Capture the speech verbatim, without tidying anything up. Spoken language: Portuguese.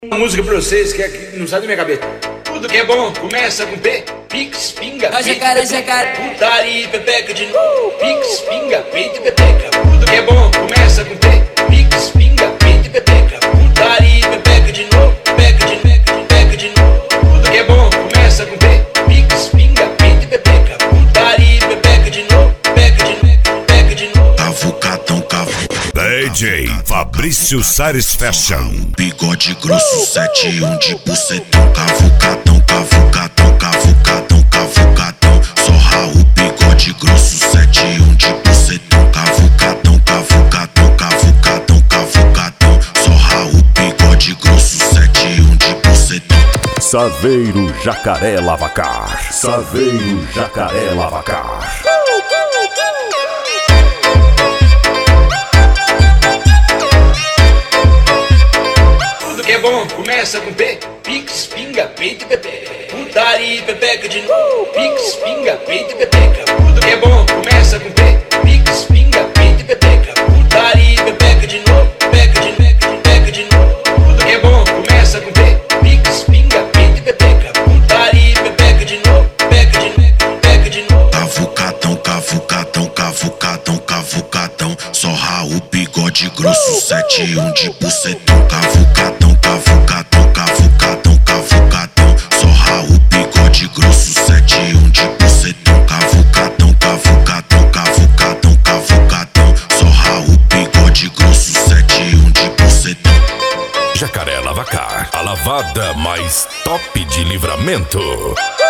Uma música pra vocês que, é, que não sai da minha cabeça. Tudo que é bom começa com P. Pix, pinga, Ó, jacaré, jacaré. putaria e pepeca de novo. Pix, pinga, peito e pepeca. Tudo que é bom começa com P. Pix, pinga, peito e pepeca. Putaria e pepeca de novo. Pepeca de pepeca, pepeca de novo. Tudo que é bom começa com P. Pix, pinga, peito e pepeca. Putaria e pepeca de novo. Pepeca de pepeca, pepeca de novo. Cavucatão, cavu. D J Fabrício Sares Fashion. Bigode grosso, sete um de bucetão. Cavucatão, cavucatão, cavucatão, cavucatão. Só Raul, bigode grosso, sete um de bucetão. Cavucatão, cavucatão, cavucatão, cavucatão. Só Raul, bigode grosso, sete um de bucetão. Saveiro Jacaré Lavacar. Saveiro Jacaré Lavacar. Tudo que é bom começa com P. Pix, pinga, peito e pepeca. Putaria e pepeca de novo. Pix, pinga, peito e pepeca. Tudo que é bom começa com P. Pix, pinga, peito e pepeca. Putaria e pepeca de novo. Pepeca de pepeca, pepeca de novo. Tudo que é bom começa com P. Pix, pinga, peito e pepeca. Putaria e pepeca de novo. Pepeca de pepeca, pepeca de novo. Cavucatão, cavucatão, cavucatão, cavucatão. Só Raul, bigode grosso, sete um de bucetão. Cavucatão, cavucatão, cavucatão, cavucatão. Só Raul, bigode grosso, sete um de bucetão. Cavucatão, cavucatão, cavucatão, cavucatão. Só Raul, bigode grosso, sete um de bucetão. Jacaré Lavacar, a lavada mais top de Livramento.